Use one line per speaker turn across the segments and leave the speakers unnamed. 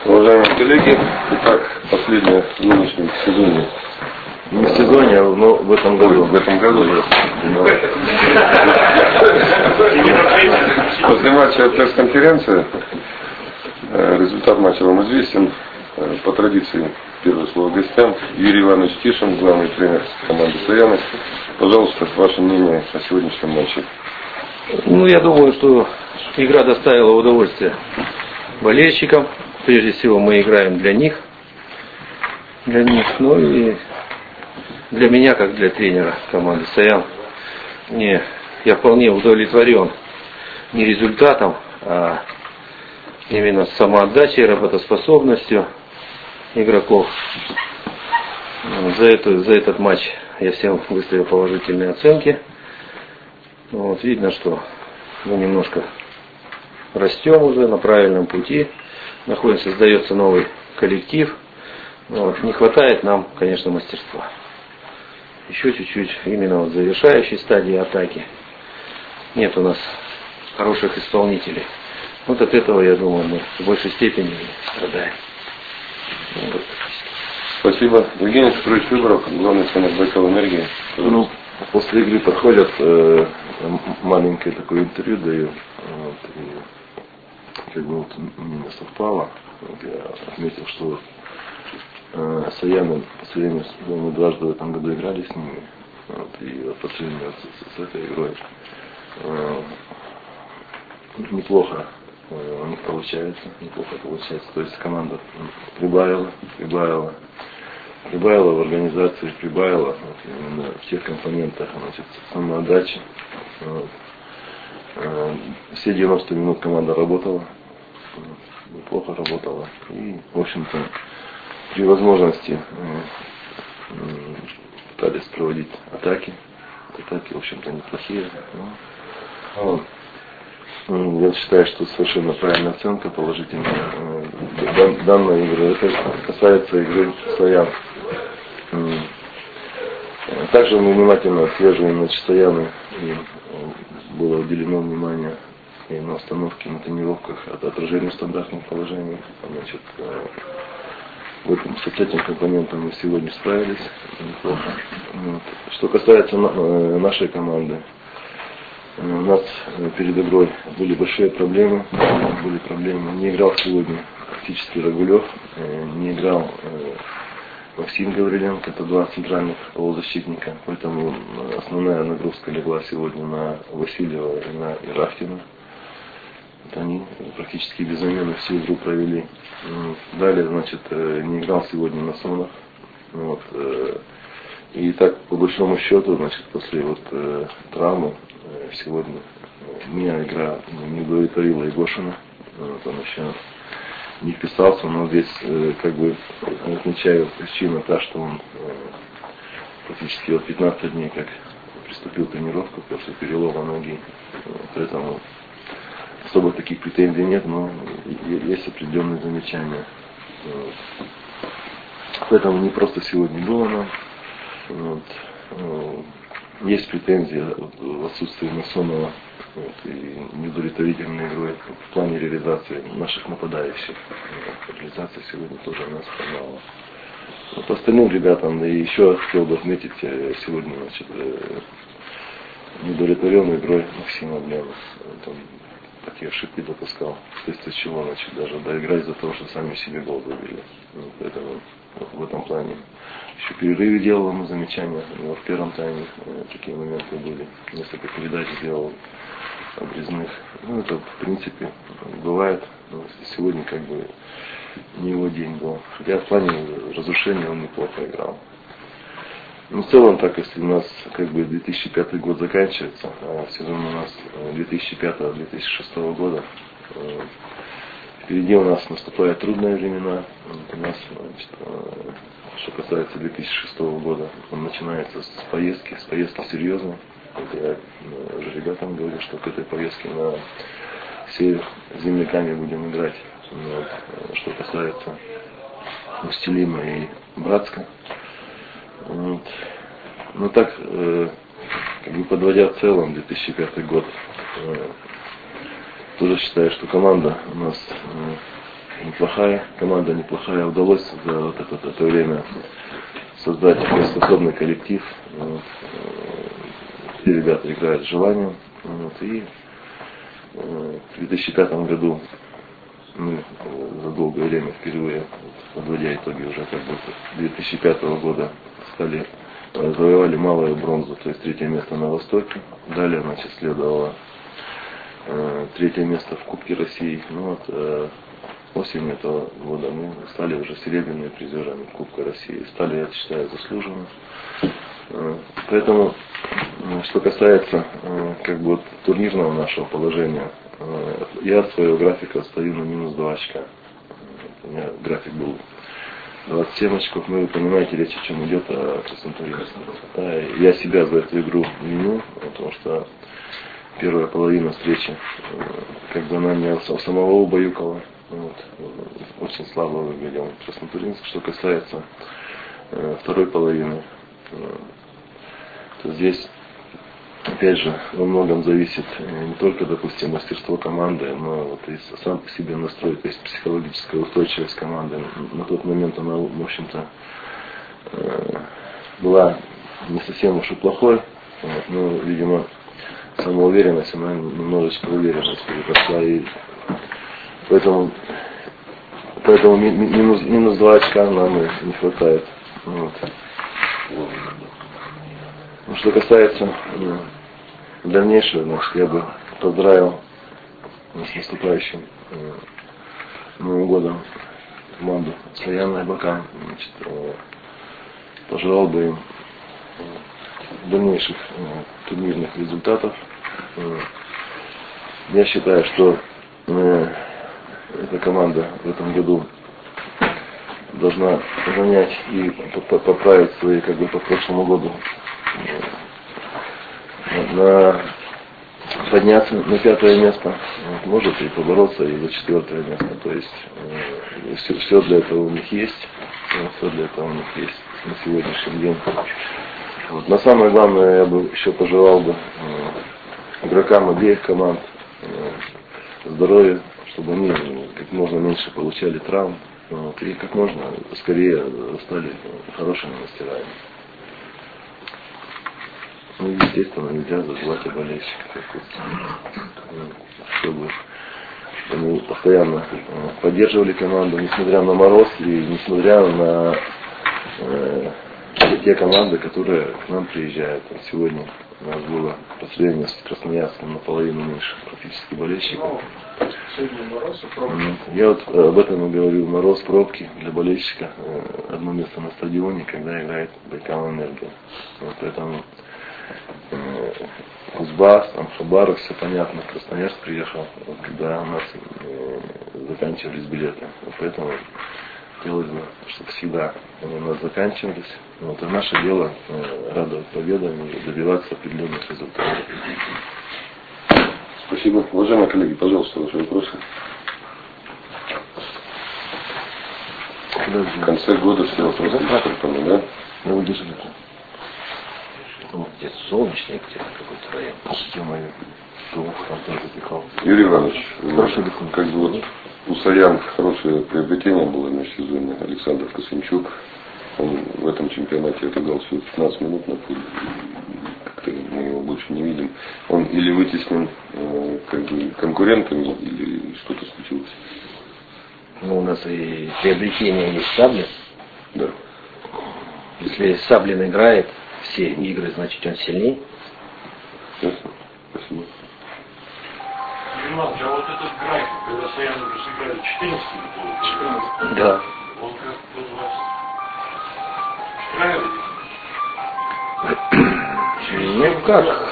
Уважаемые коллеги, итак, последнее в нынешнем сезоне.
Не в сезоне, но в этом году.
В этом году. После матча пресс-конференции результат матча вам известен. По традиции, первое слово гостям. Юрий Иванович Тишин, главный тренер команды «Саяны». Пожалуйста, ваше мнение о сегодняшнем матче.
Я думаю, что игра доставила удовольствие болельщикам. Прежде всего мы играем для них, ну и для меня, как для тренера команды «Саян». Я вполне удовлетворен не результатом, а именно самоотдачей, работоспособностью игроков. За этот матч я всем выставил положительные оценки. Видно, что мы немножко растем уже на правильном пути. Создается новый коллектив. Не хватает нам, конечно, мастерства. Еще чуть-чуть именно в завершающей стадии атаки. Нет у нас хороших исполнителей. От этого, я думаю, мы в большей степени страдаем.
Спасибо. Евгений Петрович Выборов, главный тренер Байкал-Энергии.
После игры подходят, маленькое такое интервью даю. Мне совпало. Я отметил, что Саяны по сравнению мы дважды в этом году играли с ними. И по сравнению с этой игрой неплохо у них получается. То есть команда прибавила в организации, прибавила именно в тех компонентах, самоотдачи. Все 90 минут команда работала, неплохо работала. И, в общем-то, при возможности пытались проводить атаки. Атаки, в общем-то, неплохие. Я считаю, что совершенно правильная оценка, положительная данной игры. Это касается игры «Саян». Также мы внимательно отслеживаем Саяны, и было уделено внимание и на установке, на тренировках, отражению стандартных положений. С этим компонентом мы сегодня справились неплохо. Что касается нашей команды, у нас перед игрой были большие проблемы. Не играл сегодня практически Рагулев, не играл Максим Гавриленко, это два центральных полузащитника, поэтому основная нагрузка легла сегодня на Васильева и на Ирахтина. Они практически без замены всю игру провели. Далее, не играл сегодня Насонов. И так, по большому счету, после травмы сегодня меня игра не удовлетворила Егошина. Он еще не вписался, но здесь отмечаю причину та, что он практически 15 дней как приступил к тренировке после перелома ноги. Поэтому особо таких претензий нет, но есть определенные замечания. Поэтому не просто сегодня было нам. Есть претензии в отсутствии Насонова и неудовлетворительной игрой в плане реализации наших нападающих. Реализация сегодня тоже у нас хромала. По остальным ребятам, и еще хотел бы отметить сегодня неудовлетворенной игрой Максима Бленов. Такие ошибки допускал, вследствие чего даже доиграть за то, что сами себе гол забили. Поэтому в этом плане еще в перерыве делал ему замечания, но в первом тайме такие моменты были. Несколько передач сделал обрезных. Это в принципе бывает. Но сегодня не его день был. Хотя в плане разрушения он неплохо играл. В целом, так, если у нас 2005 год заканчивается, а сезон у нас 2005-2006 года, впереди у нас наступают трудные времена. У нас, что касается 2006 года, он начинается с поездки серьезной. Я уже ребятам говорю, что к этой поездке на север с земляками будем играть. Что касается Устилима и Братска. Так, подводя в целом 2005 год, тоже считаю, что команда у нас
неплохая, команда неплохая. Удалось за вот это время создать способный коллектив. Вот. Все ребята играют с желанием. Вот. И в 2005 году мы за долгое время впервые, подводя итоги уже как бы 2005 года, завоевали малую бронзу, то есть 3-е место на Востоке. Далее, значит, следовало 3-е место в Кубке России. Ну вот, осенью этого года мы стали уже серебряными призерами Кубка России. Стали, я считаю, заслуженно. Поэтому, что касается как бы вот турнирного нашего положения, я от своего графика стою на -2 очка. У меня график был 27 очков. Ну, вы понимаете, речь о чем идет, о Краснотуринске. Да, я себя за эту игру виню, потому что первая половина встречи, как бы она меня самого убаюкала. Вот, очень слабо выглядел Краснотуринск. Что касается второй половины, то здесь опять же во многом зависит не только, допустим, мастерство команды, но вот и сам по себе настрой, то есть психологическая устойчивость команды. На тот момент она, в общем-то, была не совсем уж и плохой, вот, но, видимо, самоуверенность, она немножечко уверенность переросла, и поэтому -2 очка нам и не хватает. Вот. Ну, что касается дальнейшего, значит, я бы поздравил с наступающим Новым годом команду Саян Айбакан. Пожелал бы им дальнейших турнирных результатов. Я считаю, что эта команда в этом году должна занять и поправить свои, как бы, по прошлому году, подняться на 5-е место, может и побороться и за 4-е место. То есть все для этого у них есть, все для этого у них есть на сегодняшний день. Вот. Но самое главное, я бы еще пожелал бы игрокам обеих команд здоровья, чтобы они как можно меньше получали травм, вот, и как можно скорее стали хорошими мастерами. Ну, естественно, нельзя забывать о болельщиках, чтобы они постоянно поддерживали команду, несмотря на мороз и несмотря на те команды, которые к нам приезжают. Вот сегодня у нас было по сравнению с Красноярском наполовину меньше практически болельщиков. Я вот об этом и говорю. Мороз, пробки для болельщика. Одно место на стадионе, когда играет Байкал Энергия. Вот поэтому Кузбасс, там Хабаров, все понятно. Красноярск приехал, вот, когда у нас заканчивались билеты. Вот поэтому хотелось бы, чтобы всегда они у нас заканчивались. Вот, и наше дело радовать победами и добиваться определенных результатов.
Спасибо. Уважаемые коллеги, пожалуйста, ваши вопросы. В конце года все вопросы, да?
Я выдержу.
Ну, где-то солнечный, где-то какой-то район.
Ё-моё, там тоже запекал.
Юрий Иванович, как бы вот у Саян хорошее приобретение было в межсезонье. Александр Косынчук. Он в этом чемпионате отыграл всего 15 минут на поле. Как-то мы его больше не видим. Он или вытеснен как бы конкурентами, или что-то случилось.
Ну, у нас и приобретение есть Саблин.
Да.
Если Саблин играет все игры, значит он сильнее.
Ясно. Спасибо.
Иванович, а вот этот график, когда Саян уже сыграли 14,
Да.
он как вас устраивает?
Ну как?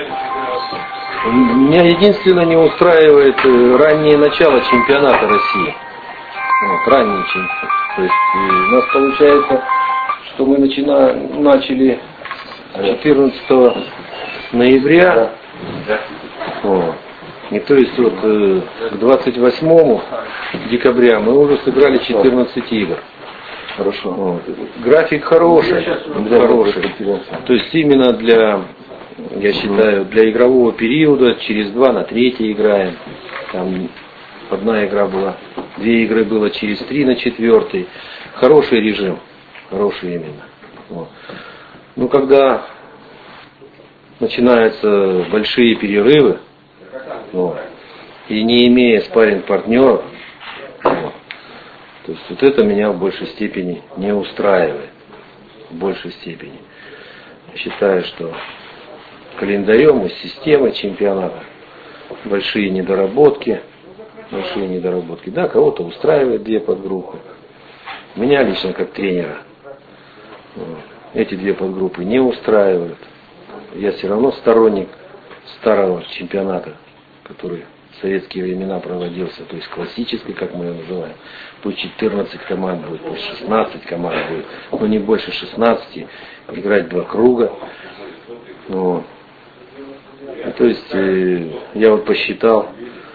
Меня единственное не устраивает раннее начало чемпионата России. Вот, ранний чемпионат. То есть у нас получается, что мы начали 14 ноября. Вот. И то есть вот к 28 декабря мы уже сыграли 14 игр.
Хорошо.
Вот. График хороший. То есть именно для, я считаю, для игрового периода через 2 на 3 играем. Там одна игра была, 2 игры было через 3 на 4. Хороший режим, хороший именно. Вот. Ну, когда начинаются большие перерывы, вот, и не имея спарринг-партнеров, вот, то есть вот это меня в большей степени не устраивает. В большей степени. Я считаю, что календарем и системой чемпионата большие недоработки. Да, кого-то устраивает 2 подгруппы. Меня лично как тренера эти 2 подгруппы не устраивают. Я все равно сторонник старого чемпионата, который в советские времена проводился, то есть классический, как мы его называем. Пусть 14 команд будет, пусть 16 команд будет, но не больше 16, играть 2 круга. Вот. То есть я вот посчитал,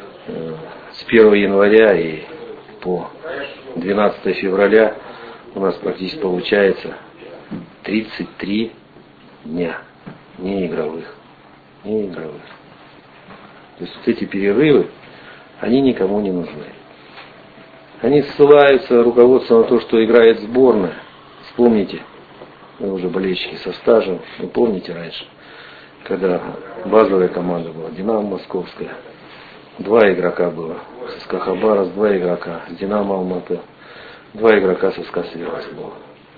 с 1 января и по 12 февраля у нас практически получается 33 дня неигровых. То есть вот эти перерывы, они никому не нужны. Они ссылаются, руководство, на то, что играет сборная. Вспомните, вы уже болельщики со стажем, вы помните раньше, когда базовая команда была, Динамо Московская, 2 игрока было, ССК Хабаровск 2 игрока, Динамо Алматы, 2 игрока с ССК Свердловск было.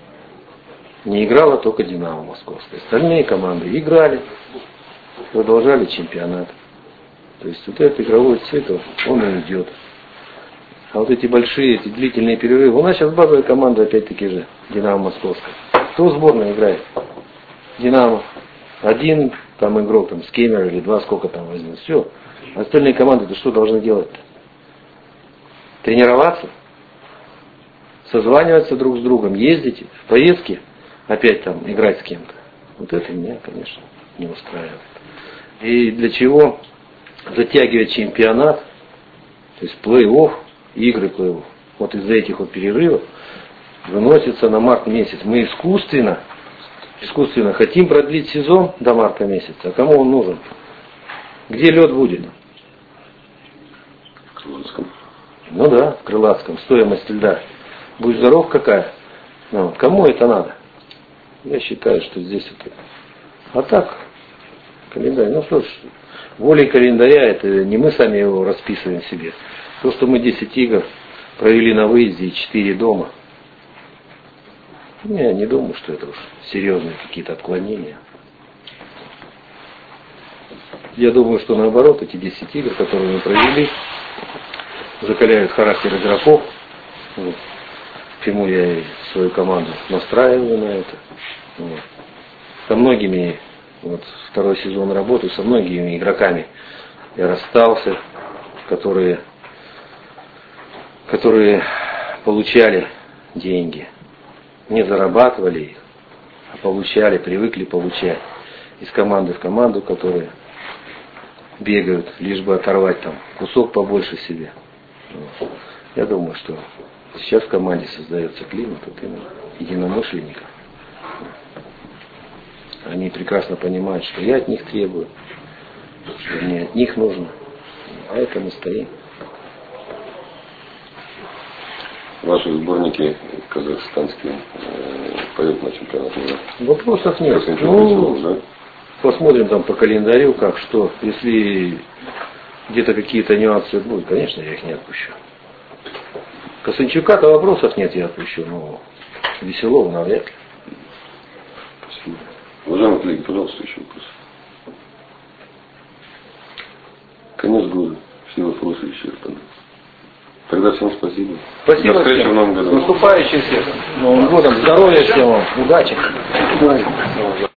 Не играла только Динамо Московская. Остальные команды играли, продолжали чемпионат. То есть вот этот игровой цикл, он и идет. А вот эти большие, эти длительные перерывы. У нас сейчас базовая команда опять-таки же, Динамо Московская. Кто в сборной играет? Динамо. 1 там игрок, там Скемер или 2, сколько там возьмет. Все. Остальные команды-то что должны делать-то? Тренироваться? Созваниваться друг с другом, ездить в поездки, опять там играть с кем-то. Вот это меня, конечно, не устраивает. И для чего затягивать чемпионат, то есть плей-офф, игры плей-офф, вот из-за этих вот перерывов выносится на март месяц. Мы искусственно хотим продлить сезон до марта месяца. А кому он нужен? Где лед будет?
В Крылатском.
Ну да, в Крылатском. Стоимость льда. Будь здоров какая. Ну, кому это надо? Я считаю, что здесь это. А так, календарь. Ну что ж, волей календаря, это не мы сами его расписываем себе. То, что мы 10 игр провели на выезде и 4 дома. Я не думаю, что это уж серьезные какие-то отклонения. Я думаю, что наоборот, эти 10 игр, которые мы провели, закаляют характер игроков. Вот. Почему я и свою команду настраиваю на это. Вот. Со многими, вот 2-й сезон работы, со многими игроками я расстался, которые получали деньги. Не зарабатывали их, а получали, привыкли получать. Из команды в команду, которые бегают, лишь бы оторвать там кусок побольше себе. Вот. Я думаю, что сейчас в команде создается климат вот именно единомышленников. Они прекрасно понимают, что я от них требую, что мне от них нужно. А это мы стоим.
Ваши сборники казахстанские поедут на чемпионат мира?
Вопросов нет.
Да?
Посмотрим там по календарю, как что. Если где-то какие-то нюансы будут, конечно, я их не отпущу. Косынчука-то вопросов нет, я отпущу, но Веселова навряд ли.
Спасибо. Уважаемый коллеги, пожалуйста, еще вопрос. Конец года. Все вопросы исчерпаны. Тогда всем спасибо.
Спасибо.
До встречи в новом году.
С наступающим всех. Новым годом. Здоровья всем вам. Удачи.